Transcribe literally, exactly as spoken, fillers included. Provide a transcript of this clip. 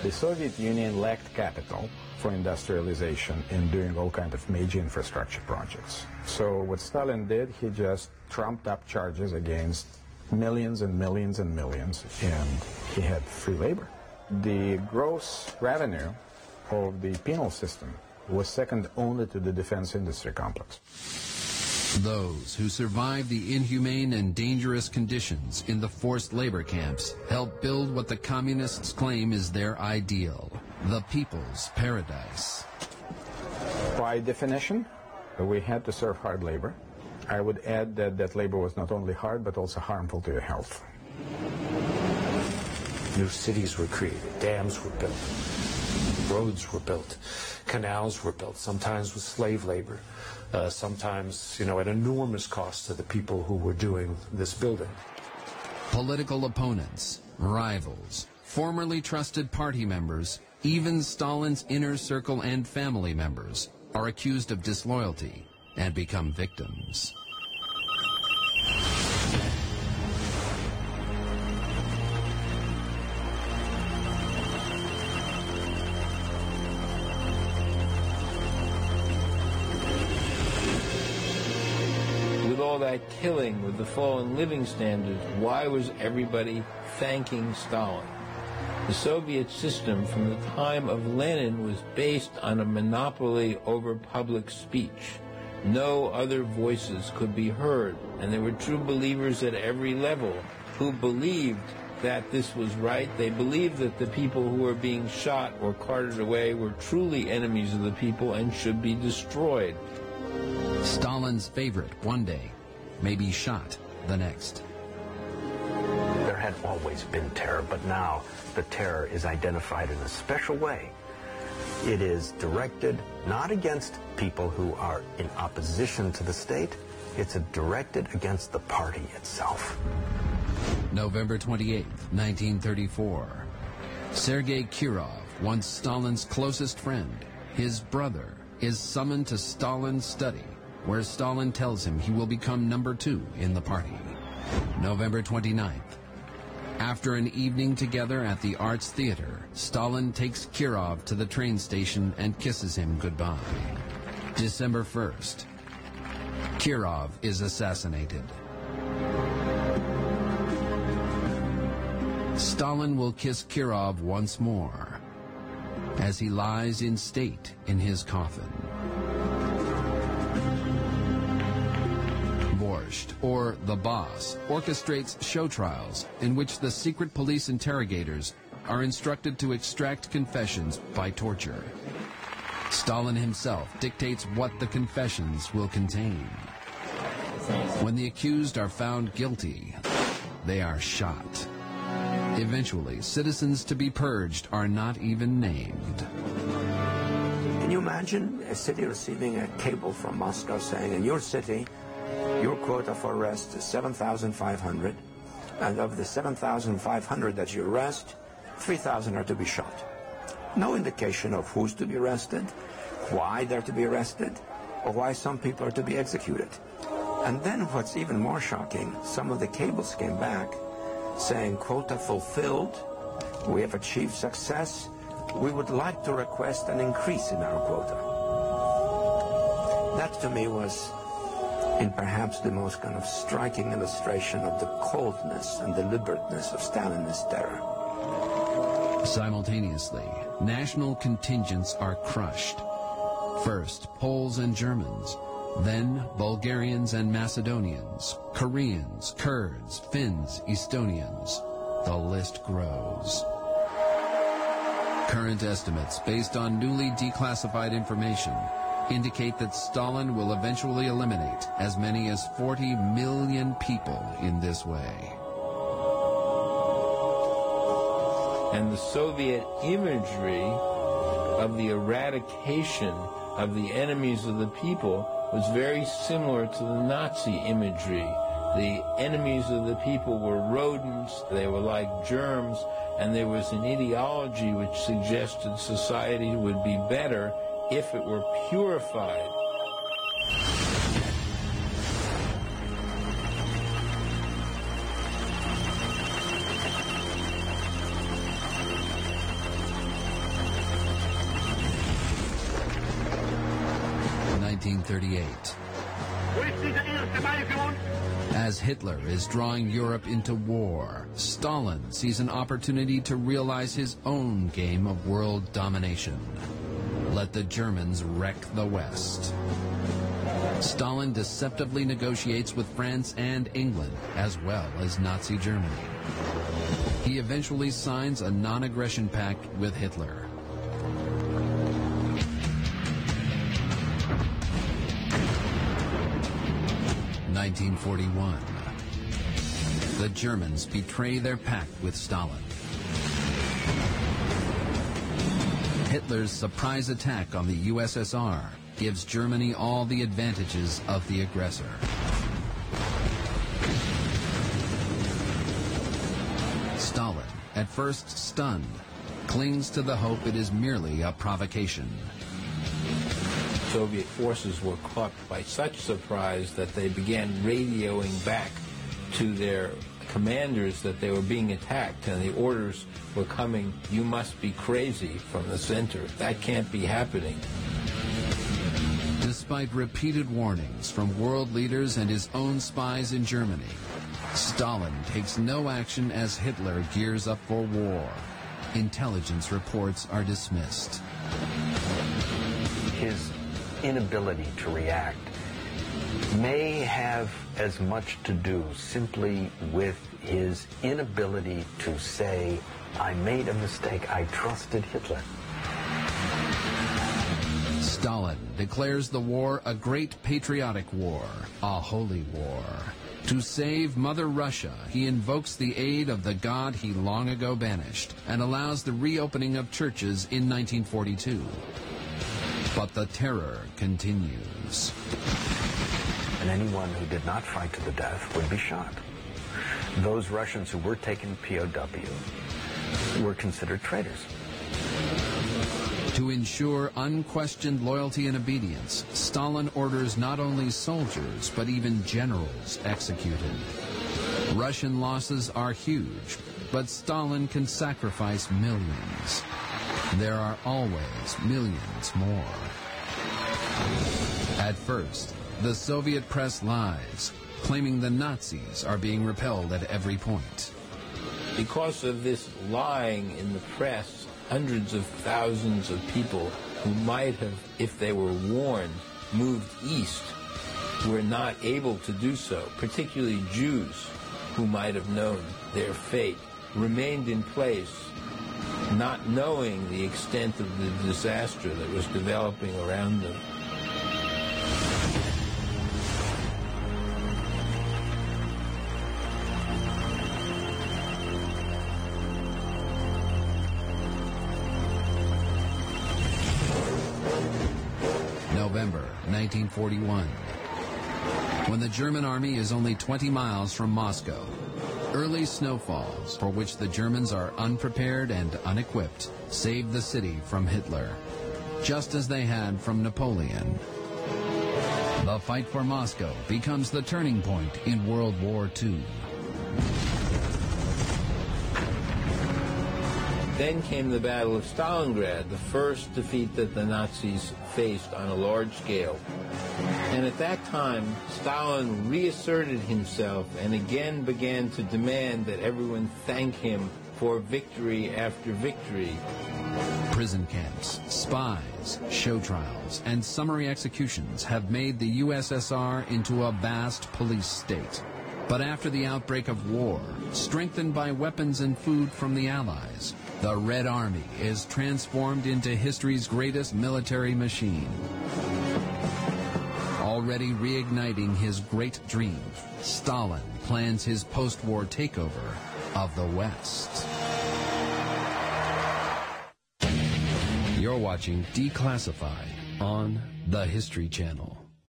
The Soviet Union lacked capital for industrialization and doing all kinds of major infrastructure projects. So what Stalin did, he just trumped up charges against millions and millions and millions, and he had free labor. The gross revenue of the penal system was second only to the defense industry complex. Those who survived the inhumane and dangerous conditions in the forced labor camps helped build what the communists claim is their ideal, the people's paradise. By definition, we had to serve hard labor. I would add that that labor was not only hard, but also harmful to your health. New cities were created, dams were built, roads were built, canals were built, sometimes with slave labor. Uh, sometimes, you know, at enormous cost to the people who were doing this building. Political opponents, rivals, formerly trusted party members, even Stalin's inner circle and family members are accused of disloyalty and become victims. All that killing with the fall in living standards, why was everybody thanking Stalin? The Soviet system from the time of Lenin was based on a monopoly over public speech. No other voices could be heard, and there were true believers at every level who believed that this was right. They believed that the people who were being shot or carted away were truly enemies of the people and should be destroyed. Stalin's favorite one day may be shot the next. There had always been terror, but now the terror is identified in a special way. It is directed not against people who are in opposition to the state, it's directed against the party itself. November twenty-eighth, nineteen thirty-four. Sergei Kirov, once Stalin's closest friend, his brother, is summoned to Stalin's study, where Stalin tells him he will become number two in the party. November twenty-ninth. After an evening together at the Arts Theater, Stalin takes Kirov to the train station and kisses him goodbye. December first. Kirov is assassinated. Stalin will kiss Kirov once more as he lies in state in his coffin. Borscht, or the Boss, orchestrates show trials in which the secret police interrogators are instructed to extract confessions by torture. Stalin himself dictates what the confessions will contain. When the accused are found guilty, they are shot. Eventually, citizens to be purged are not even named. Can you imagine a city receiving a cable from Moscow saying, in your city, your quota for arrest is seven thousand five hundred, and of the seven thousand five hundred that you arrest, three thousand are to be shot. No indication of who's to be arrested, why they're to be arrested, or why some people are to be executed. And then what's even more shocking, some of the cables came back saying, quota fulfilled, we have achieved success, we would like to request an increase in our quota. That to me was in perhaps the most kind of striking illustration of the coldness and deliberateness of Stalinist terror. Simultaneously, national contingents are crushed. First, Poles and Germans, then Bulgarians and Macedonians, Koreans, Kurds, Finns, Estonians. The list grows. Current estimates, based on newly declassified information, indicate that Stalin will eventually eliminate as many as forty million people in this way. And the Soviet imagery of the eradication of the enemies of the people was very similar to the Nazi imagery. The enemies of the people were rodents, they were like germs, and there was an ideology which suggested society would be better if it were purified. thirty-eight. As Hitler is drawing Europe into war, Stalin sees an opportunity to realize his own game of world domination. Let the Germans wreck the West. Stalin deceptively negotiates with France and England, as well as Nazi Germany. He eventually signs a non-aggression pact with Hitler. nineteen forty-one. The Germans betray their pact with Stalin. Hitler's surprise attack on the U S S R gives Germany all the advantages of the aggressor. Stalin, at first stunned, clings to the hope it is merely a provocation. Soviet forces were caught by such surprise that they began radioing back to their commanders that they were being attacked, and the orders were coming, "You must be crazy," from the center. That can't be happening. Despite repeated warnings from world leaders and his own spies in Germany, Stalin takes no action as Hitler gears up for war. Intelligence reports are dismissed. His inability to react may have as much to do simply with his inability to say, "I made a mistake, I trusted Hitler." Stalin declares the war a great patriotic war, a holy war. To save Mother Russia, he invokes the aid of the god he long ago banished and allows the reopening of churches in nineteen forty-two. But the terror continues. And anyone who did not fight to the death would be shot. Those Russians who were taken P O W were considered traitors. To ensure unquestioned loyalty and obedience, Stalin orders not only soldiers, but even generals executed. Russian losses are huge, but Stalin can sacrifice millions. There are always millions more. At first, the Soviet press lies, claiming the Nazis are being repelled at every point. Because of this lying in the press, hundreds of thousands of people who might have, if they were warned, moved east were not able to do so, particularly Jews who might have known their fate, remained in place, not knowing the extent of the disaster that was developing around them. November nineteen forty-one. When the German army is only twenty miles from Moscow, early snowfalls, for which the Germans are unprepared and unequipped, save the city from Hitler, just as they had from Napoleon. The fight for Moscow becomes the turning point in World War Two. Then came the Battle of Stalingrad, the first defeat that the Nazis faced on a large scale. And at that time, Stalin reasserted himself and again began to demand that everyone thank him for victory after victory. Prison camps, spies, show trials, and summary executions have made the U S S R into a vast police state. But after the outbreak of war, strengthened by weapons and food from the Allies, the Red Army is transformed into history's greatest military machine. Already reigniting his great dream, Stalin plans his post-war takeover of the West. You're watching Declassified on the History Channel.